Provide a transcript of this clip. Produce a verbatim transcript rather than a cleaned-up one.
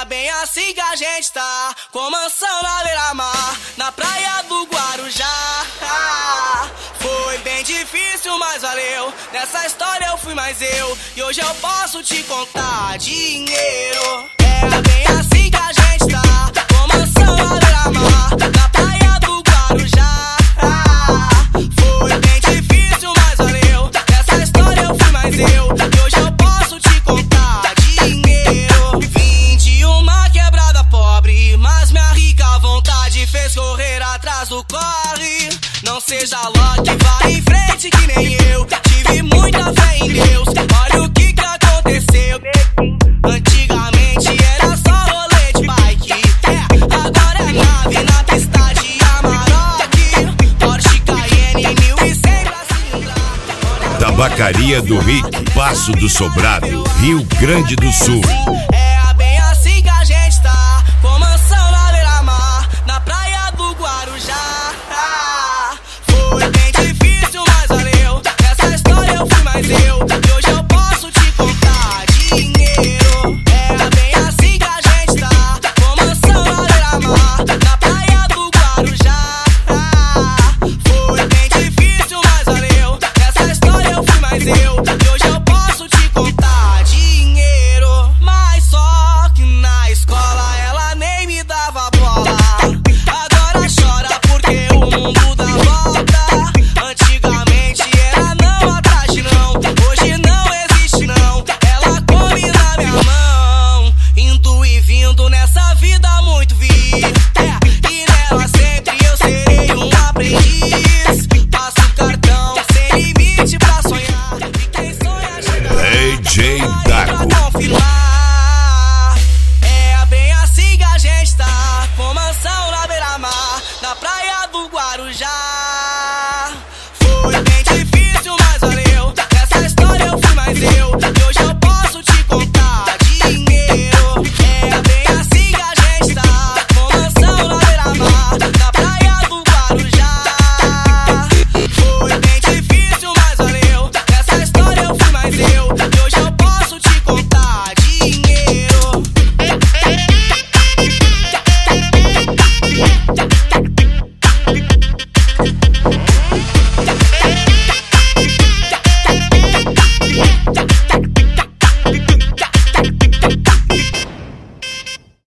bem assim que a gente tá, com mansão na beira-mar, na praia do Guarujá. Ah, foi bem difícil, mas valeu. Nessa história eu fui mais eu, e hoje eu posso te contar dinheiro. É bem assim que a gente tá, com mansão na beira-mar, na praia do Guarujá. Ah, foi bem difícil, mas valeu. Nessa história eu fui mais eu, e hoje eu posso te contar dinheiro. Vim de uma quebrada pobre, mas minha rica vontade fez correr atrás do corre. Não seja Loki, vai em frente que nem eu. Tive muita fé em Deus, olha o que que aconteceu. Antigamente era só rolê de bike, é, agora é nave na pista de Amarok, Porsche Cayenne mil e cem pra cilindrar. Tabacaria do Rick, Passo do Sobrado, Rio Grande do Sul. É